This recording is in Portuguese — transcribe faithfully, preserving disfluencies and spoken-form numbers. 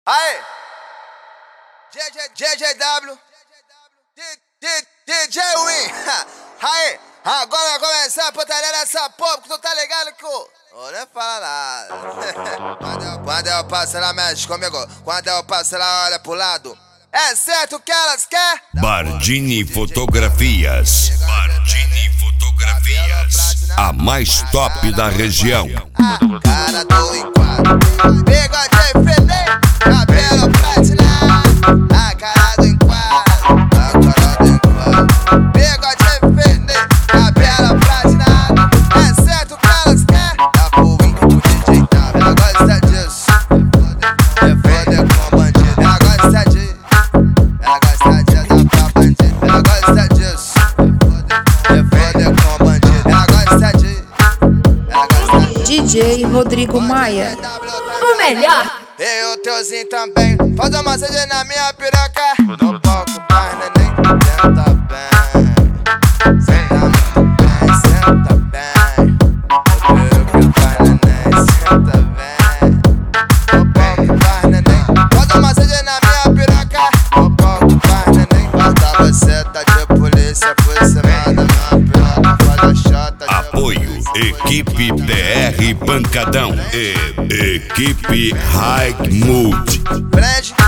Aí, J J W, D J Win. Aí, agora vai começar a putaria dessa porra, porque tu tá ligado que o... Oh, nem fala nada. Quando eu, quando eu passo, ela mexe comigo. Quando eu passo, ela olha pro lado. É certo que elas quer? Bardini Fotografias. Bardini Fotografias. A mais top da região. A cara do enquadro, bigode fedendo, cabelo platinado. A cara do enquadro, a cara do enquadro, bigode fedendo, cabelo platinado. É certo que elas quer? Dá pro win que o D J tá. Ela gosta disso, é foda com bandido. Ela gosta disso, ela gosta de dar pra bandido. Ela gosta disso, é foda com bandido. Ela gosta disso. D J Rodrigo Maia, o melhor. E o teuzinho também, faz uma massagem na minha piroca. No palco faz neném, senta bem. Senta muito bem, senta bem. No piroca faz neném, senta bem. No palco faz neném, faz uma massagem na minha piroca. No palco faz neném, basta você tá de polícia por cima da minha piroca. Faz a chota de Apoio Equipe T R Pancadão e Equipe High Mood. Prende,